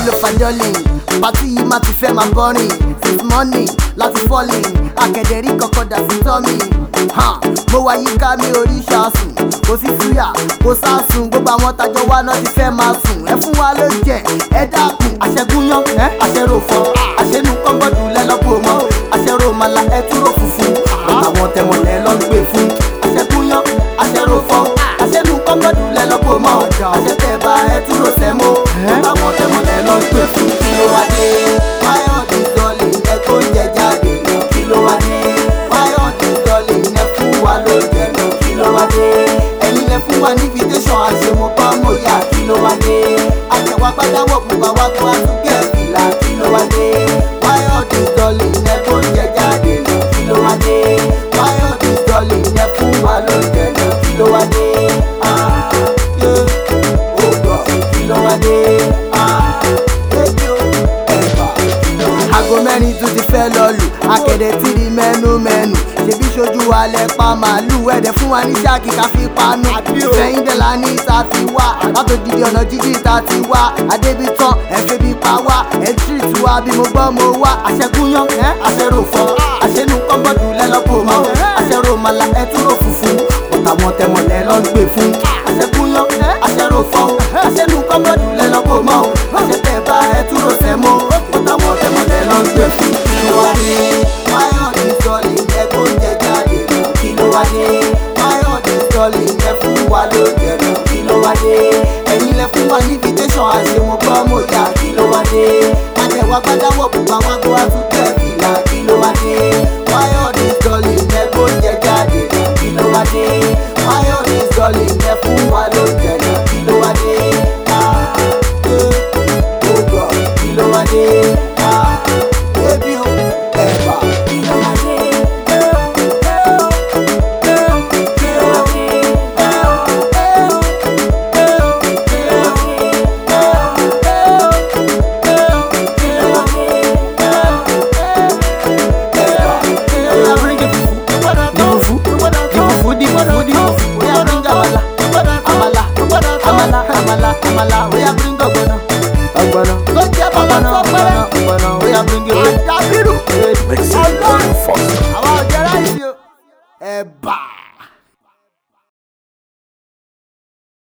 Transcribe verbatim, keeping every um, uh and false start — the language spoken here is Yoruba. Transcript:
ló fa darling pàtí yìí má ti fẹ́ máa bọ́rìn since morning láti falling akẹ̀dẹ̀ rí kọ̀kọ́ dà sí tọ́mì mo wá yíká mi orí ṣàsùn kò sí súyà kò sásùn gbogbo àwọn tajọ wa náà ti fẹ́ máa sùn ẹ fún wa ló jẹ ẹ dákun àṣẹgúnyán àṣẹrò fọ àṣẹnu kọ́ńgọ́dù lẹ́lọ́pọ̀ mọ́ àṣẹrò màlà ẹ túrò funfun àwọn tẹmọ̀lẹ́ lọ ń gbé fún àṣẹgúnyán àṣẹrò fọ àṣẹnu kọ́ńgọ́dù lẹ́lọ́pọ̀ mọ́ àṣẹtẹ̀bà ẹ túrò sẹ́mọ́ àwọn tẹmọ̀lẹ́ lọ ń gbé fún kí ló wá dé wáyọ̀ ní sọ́ọ̀lì ẹ tó ń jẹ jáde kí ló wá dé wáyọ̀ ní sọ́ọ̀lì ẹ fún wa ló jẹ náà kí ló wá dé ẹ̀yin lẹ fún wa ní invitation àṣemọ bá mọ̀ yá kí ló wá dé àtẹ̀wá gbádáwọ̀ pupa wá tó wá tún kẹ́ fìlà kí ló wá dé wáyọ̀ ní sọ́ọ̀lì ẹ tó ń jẹ jáde náà kí ló wá dé wáyọ̀ ní sọ́ọ̀lì ẹ fún wa ló jẹ náà kí ló wá dé ó gbọ́ kí ló wá dé aago mẹ́rin tún ti fẹ́ lọ lù akéde tìrì mẹ́nu mẹ́nu ṣebí ṣojú alẹ́ pa màálù ẹ̀dẹ̀ fún wa ní ṣáàkì ká fi panu ìfẹ̀yìn dẹ̀la ní ìta ti wá látòdìdí ọ̀nà jíjí ìta ti wá adébítàn ẹ̀fẹ́ bí pa wá ẹ̀tírì tí wá bí mo gbọ́ mo wá àṣẹgúnyán àṣẹrò fọ́ àṣẹnu kọ́ńgọ́dù lẹ́lọ́pọ̀ mọ́ àṣẹrò màlà ẹ̀túrò funfun ọ̀tàwọn tẹmọ̀lẹ́ lọ ń gbé fún àṣẹgúnyán àṣẹrò fọ́ àṣẹnu kọ́ńgọ́dù lẹ́lọ́pọ̀ mọ́ àṣẹtẹ̀bà ẹ̀túrò sẹ́mọ́ ọ̀tàwọn tẹmọ̀lẹ́ lọ ń gbé fún kí ló wá dé wáyọ̀ ní sọ́ọ̀lì ẹ tó ń jẹ jáde kí ló wá dé wáyọ̀ ní sọ́ọ̀lì ẹ fún wa ló jẹ náà kí ló wá dé ẹ̀yin lẹ fún wa ní invitation àṣemọ bá mọ̀ yá kí ló wá dé àtẹ̀wá gbádáwọ̀ pupa wá tó wá tún tẹ̀ fìlà kí ló wá dé wáyọ̀ ní sọ́ọ̀lì ẹ tó ń jẹ jáde kí ló wá dé wáyọ̀ ní sọ́ọ̀lì ẹ fún wa ló jẹ náà kí ló wá dé ó gbọ́ kí ló wá dé baby o ẹ̀bà kí ló wá dé. Amala, we are bring ogbono, ogbono, go jẹ ogbono, ogbono, ogbono, we are bring it. Adabiru, ọlọ́run, àwọn ọ̀jẹ̀ ráìsì o, ẹ̀bà.